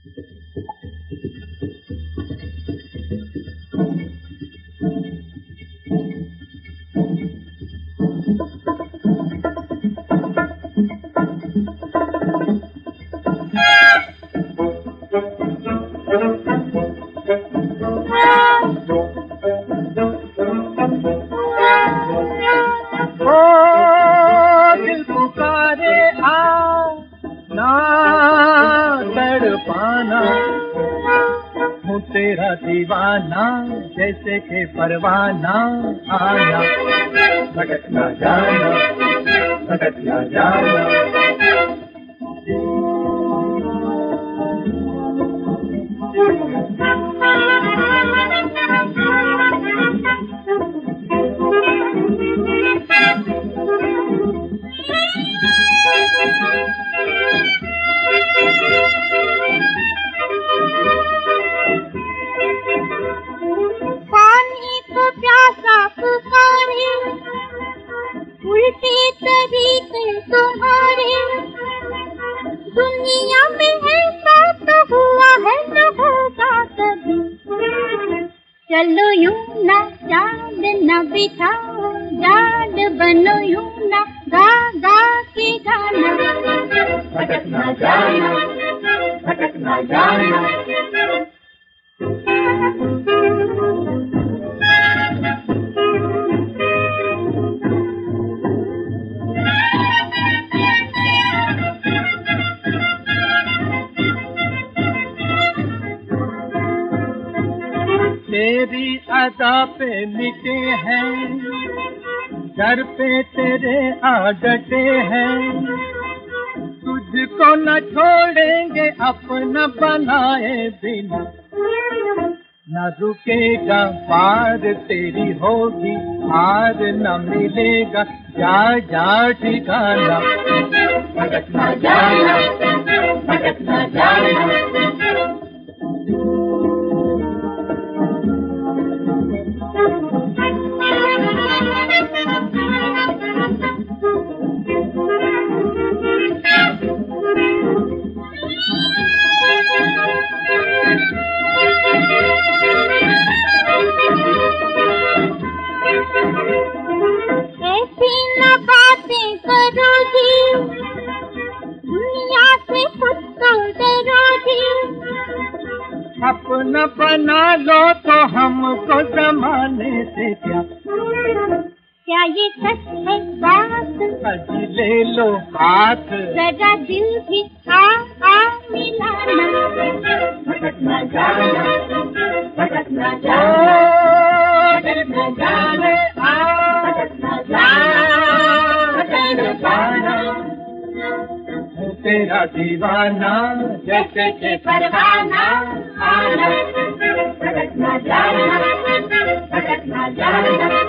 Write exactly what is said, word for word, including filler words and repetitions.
तेरा दीवाना जैसे के परवाना आना भटक ना जाना भटक ना जाना। उल्टे तरीके तुम्हारे दुनिया में ऐसा तो हुआ है न होगा कभी। चलो यूं ना चांद न बिठाओ जान बनो यूं ना गा गा के गाना भटक ना जाना भटक ना जाना। तेरी अदा पे मिटे हैं घर पे तेरे आ डटे हैं तुझको न छोड़ेंगे अपना बनाए बिना न रुकेगा पार तेरी होगी हार न मिलेगा जा जा ठिकाना भटक ना जाना भटक ना जाना। ऐसी न बातें करो जी दुनिया से खुद को डरो जी। अपना बना लो तो हमको जमाने से क्या क्या ये सच है बात अजी ले लो हाथ जरा दिल भी आ आ मिलाना भटक ना जाना भटक ना जाना दिल में जाने आ भटक ना जाना जाना। तेरा दीवाना जैसे के परवाना आना भटक ना जाना भटक ना जाना।